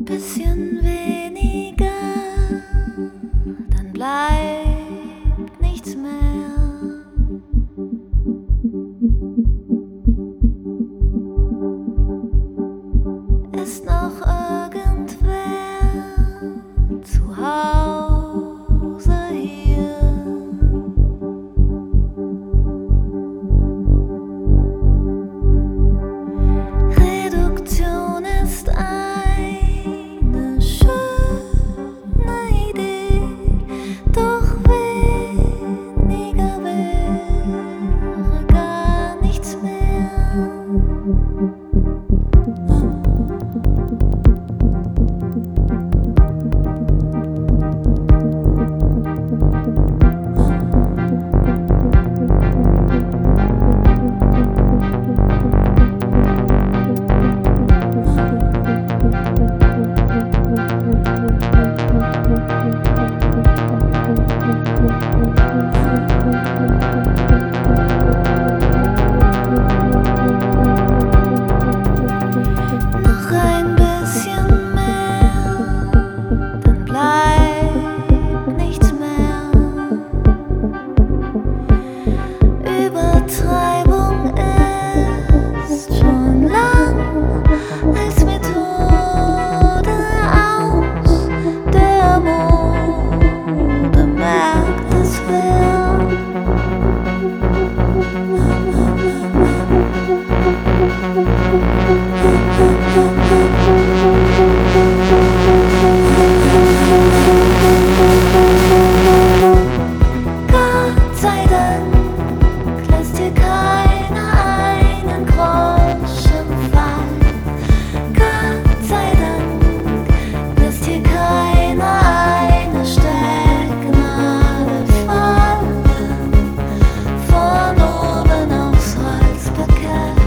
bisschen weniger, dann bleibt nichts mehr. Ist noch irgendwer zu Hause hier? Reduktion ist eine schöne Idee, doch weniger wäre gar nichts mehr. Noch ein bisschen mehr, dann bleibt nichts mehr. Übertreibung ist schon lang als Methode aus der Mode, merkt es wer. Gott sei Dank lässt hier keiner einen Groschen fallen. Gott sei Dank lässt hier keiner eine Stecknadel fallen. Von oben aufs Holzparkett.